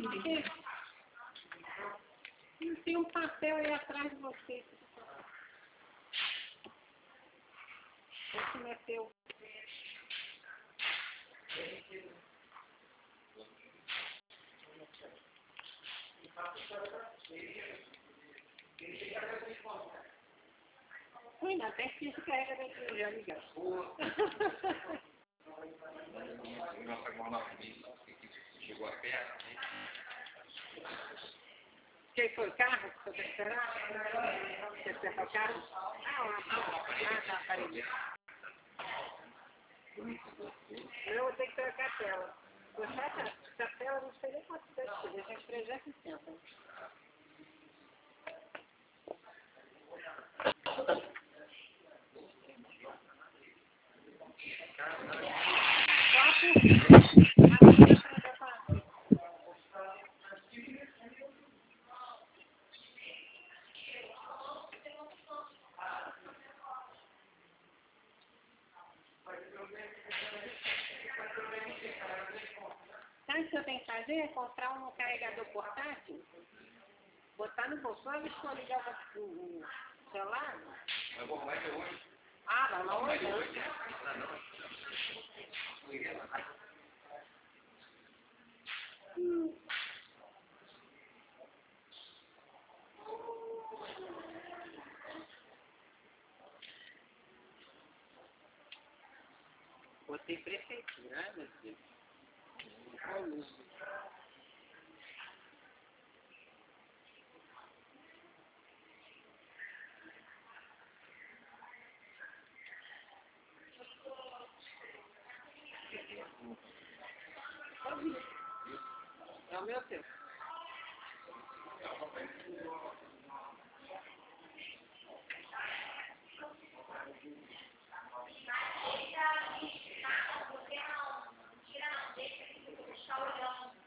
Aqui. Tem um papel aí atrás de você. Esse não é teu. Ui, não, até que se carrega daqui, já liga. Chegou a perto. Quem foi o carro que você está esperando? Você acertou o carro? Tá, aparelho. Eu vou ter que trocar a tela. Essa tela não sei nem quanto deve ser, deixa de 360. Sabe o que eu tenho que fazer? É comprar um carregador portátil, botar no bolso, só estou ligar o celular. Mas vou arrumar hoje. Ah, vai lá hoje? Botei prefeitura, né, meu Deus? É o meu tempo.